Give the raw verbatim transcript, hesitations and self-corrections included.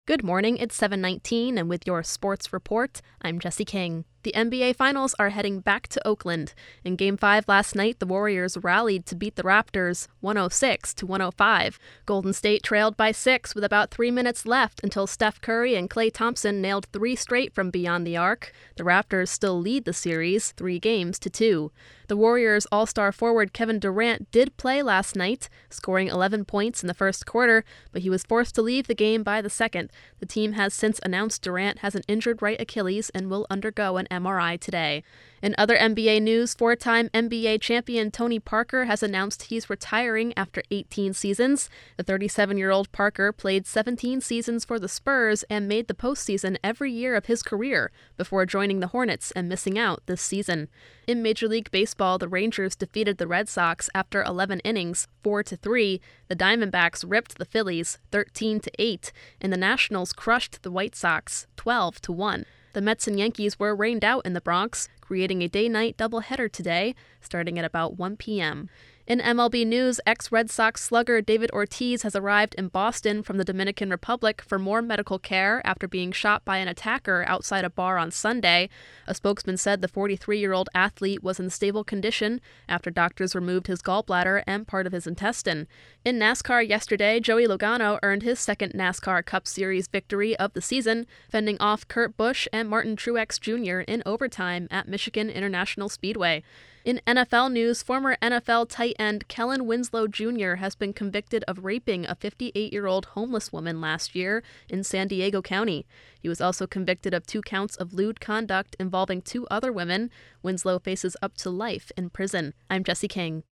Good morning, it's seven nineteen, and with your sports report, I'm Jesse King. The N B A Finals are heading back to Oakland. In Game five last night, the Warriors rallied to beat the Raptors one oh six to one oh five. Golden State trailed by six with about three minutes left until Steph Curry and Klay Thompson nailed three straight from beyond the arc. The Raptors still lead the series, three games to two. The Warriors' all-star forward Kevin Durant did play last night, scoring eleven points in the first quarter, but he was forced to leave the game by the second. The team has since announced Durant has an injured right Achilles and will undergo an M R I today. In other N B A news, four-time N B A champion Tony Parker has announced he's retiring after eighteen seasons. The thirty-seven-year-old Parker played seventeen seasons for the Spurs and made the postseason every year of his career before joining the Hornets and missing out this season. In Major League Baseball, the Rangers defeated the Red Sox after eleven innings, four to three. The Diamondbacks ripped the Phillies, thirteen to eight, and the Nationals crushed the White Sox, twelve to one. The Mets and Yankees were rained out in the Bronx, creating a day-night doubleheader today, starting at about one p.m. In M L B news, ex-Red Sox slugger David Ortiz has arrived in Boston from the Dominican Republic for more medical care after being shot by an attacker outside a bar on Sunday. A spokesman said the forty-three-year-old athlete was in stable condition after doctors removed his gallbladder and part of his intestine. In NASCAR yesterday, Joey Logano earned his second NASCAR Cup Series victory of the season, fending off Kurt Busch and Martin Truex Junior in overtime at Michigan International Speedway. In N F L news, former N F L tight end Kellen Winslow Junior has been convicted of raping a fifty-eight-year-old homeless woman last year in San Diego County. He was also convicted of two counts of lewd conduct involving two other women. Winslow faces up to life in prison. I'm Jesse King.